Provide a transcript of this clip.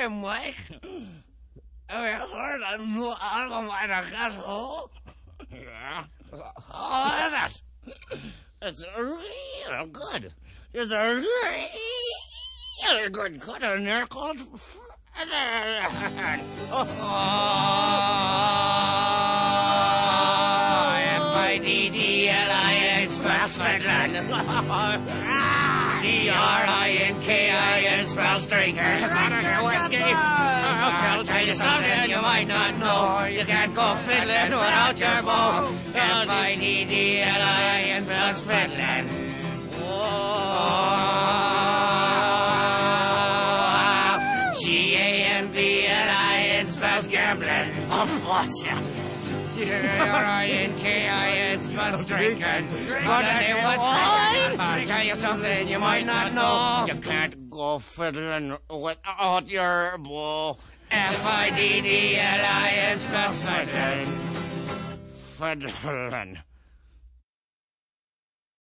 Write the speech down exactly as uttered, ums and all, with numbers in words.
name, Mike? Have you heard a new album by the Castle? Yeah. How is it? It's real good. There's a real good cut in there called Featherland. Oh, F I D D L I N spells Featherland. D R I N K I N spells drinker. Whiskey. I'll tell you something you might not know. You can't go fiddling without your bow. F I D D L I N spells Featherland. G A M B L I N spells gambling. Of course, yeah. G A R I N K I N spells drinking. But it was fine. I'll tell you something you might not know. You can't go fiddling without your bow. F I D D L I N spells fiddling. Fiddling.